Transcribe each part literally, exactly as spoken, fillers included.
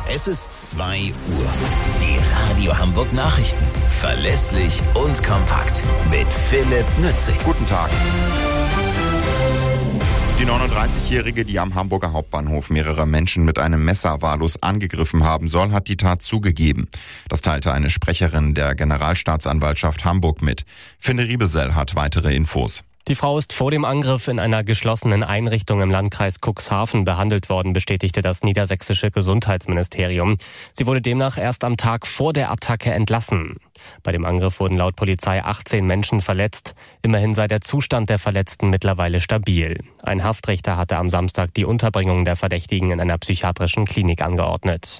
Es ist zwei Uhr. Die Radio Hamburg Nachrichten. Verlässlich und kompakt. Mit Philipp Nützig. Guten Tag. Die neununddreißigjährige, die am Hamburger Hauptbahnhof mehrere Menschen mit einem Messer wahllos angegriffen haben soll, hat die Tat zugegeben. Das teilte eine Sprecherin der Generalstaatsanwaltschaft Hamburg mit. Finn Riebesell hat weitere Infos. Die Frau ist vor dem Angriff in einer geschlossenen Einrichtung im Landkreis Cuxhaven behandelt worden, bestätigte das niedersächsische Gesundheitsministerium. Sie wurde demnach erst am Tag vor der Attacke entlassen. Bei dem Angriff wurden laut Polizei achtzehn Menschen verletzt. Immerhin sei der Zustand der Verletzten mittlerweile stabil. Ein Haftrichter hatte am Samstag die Unterbringung der Verdächtigen in einer psychiatrischen Klinik angeordnet.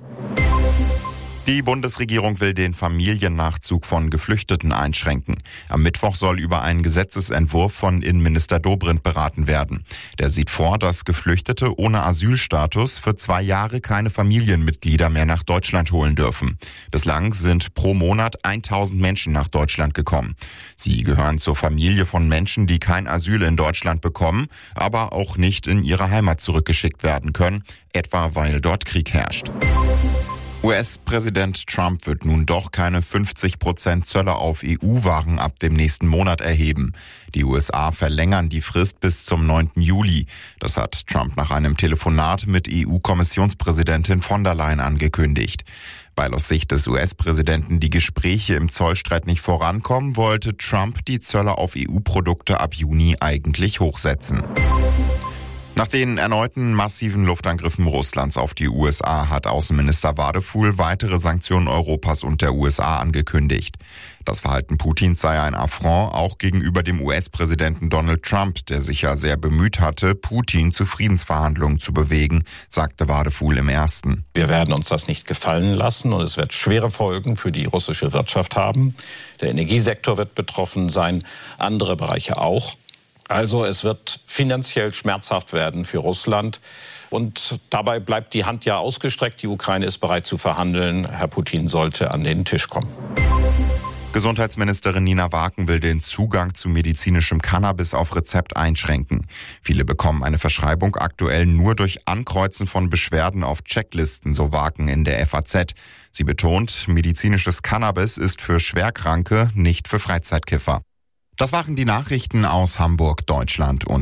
Die Bundesregierung will den Familiennachzug von Geflüchteten einschränken. Am Mittwoch soll über einen Gesetzesentwurf von Innenminister Dobrindt beraten werden. Der sieht vor, dass Geflüchtete ohne Asylstatus für zwei Jahre keine Familienmitglieder mehr nach Deutschland holen dürfen. Bislang sind pro Monat tausend Menschen nach Deutschland gekommen. Sie gehören zur Familie von Menschen, die kein Asyl in Deutschland bekommen, aber auch nicht in ihre Heimat zurückgeschickt werden können, etwa weil dort Krieg herrscht. U S-Präsident Trump wird nun doch keine fünfzig Prozent Zölle auf E U-Waren ab dem nächsten Monat erheben. Die U S A verlängern die Frist bis zum neunten Juli. Das hat Trump nach einem Telefonat mit E U-Kommissionspräsidentin von der Leyen angekündigt. Weil aus Sicht des U S-Präsidenten die Gespräche im Zollstreit nicht vorankommen, wollte Trump die Zölle auf E U-Produkte ab Juni eigentlich hochsetzen. Nach den erneuten massiven Luftangriffen Russlands auf die U S A hat Außenminister Wadefuhl weitere Sanktionen Europas und der U S A angekündigt. Das Verhalten Putins sei ein Affront auch gegenüber dem U S-Präsidenten Donald Trump, der sich ja sehr bemüht hatte, Putin zu Friedensverhandlungen zu bewegen, sagte Wadefuhl im Ersten. Wir werden uns das nicht gefallen lassen und es wird schwere Folgen für die russische Wirtschaft haben. Der Energiesektor wird betroffen sein, andere Bereiche auch. Also es wird finanziell schmerzhaft werden für Russland. Und dabei bleibt die Hand ja ausgestreckt. Die Ukraine ist bereit zu verhandeln. Herr Putin sollte an den Tisch kommen. Gesundheitsministerin Nina Waken will den Zugang zu medizinischem Cannabis auf Rezept einschränken. Viele bekommen eine Verschreibung aktuell nur durch Ankreuzen von Beschwerden auf Checklisten, so Waken in der F A Z. Sie betont, medizinisches Cannabis ist für Schwerkranke, nicht für Freizeitkiffer. Das waren die Nachrichten aus Hamburg, Deutschland und